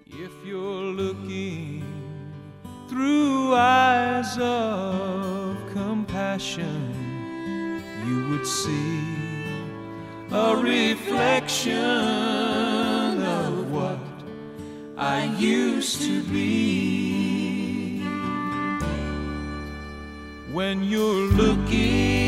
If you're looking through eyes of compassion, you would see a reflection of what I used to be. When you're looking